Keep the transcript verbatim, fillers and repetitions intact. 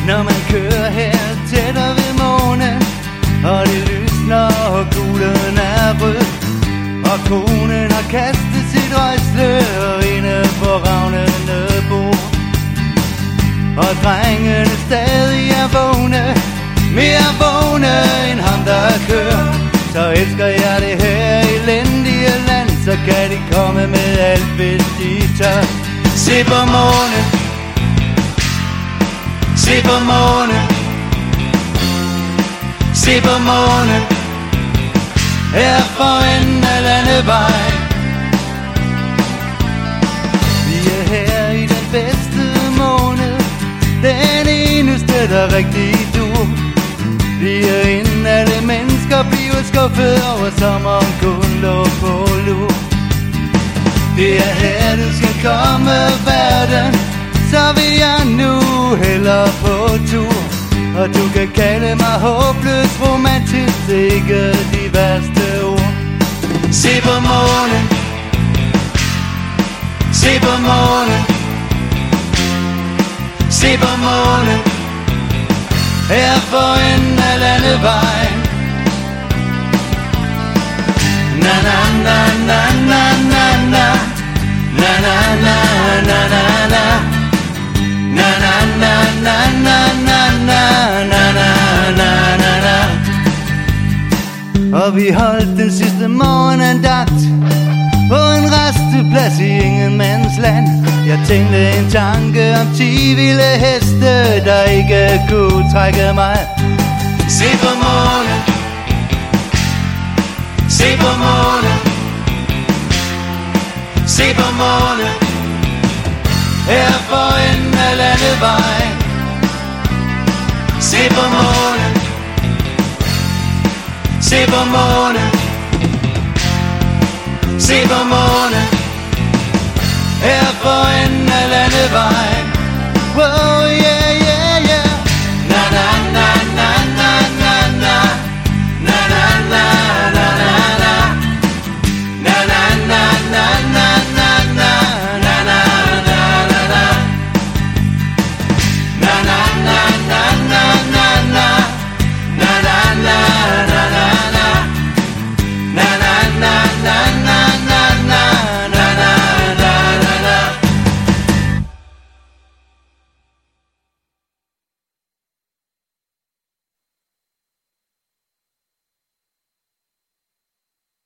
Når man kører her tættere ved månen, og det lysner og gulen er rød, og konen har kastet sit røgslør inde på ravnende bord, og drengene stadig er vågne, mere vågne end ham der kører. Så elsker jeg det her elendige land, så kan de komme med alt hvis de tør. Se på månen, se på månen, se på månen, her for enden af landevejen. Vi er her i den bedste måned, den eneste der rigtig dur. Vi er inden alle mennesker bliver skuffet over sommeren kun lå på lur. Det er her du skal komme verden, så vil jeg nu hellere på tur. Og du kan kalde mig håbløs romantisk, ikke de værste ord. Se på månen, se på månen, se på månen, her for enden af landevejen. Na na na na na na na, na na na na na na, na na na na na na na, na na na na na. Og vi holdt den sidste morgenandagt på en rasteplads i ingenmandsland. Jeg tænkte en tanke om ti vilde heste, der ikke kunne trække mig. Se på månen, se på månen, se på månen, her for enden af landevejen. Se på månen, se på månen, se på månen, her for enden af landevejen. Wow.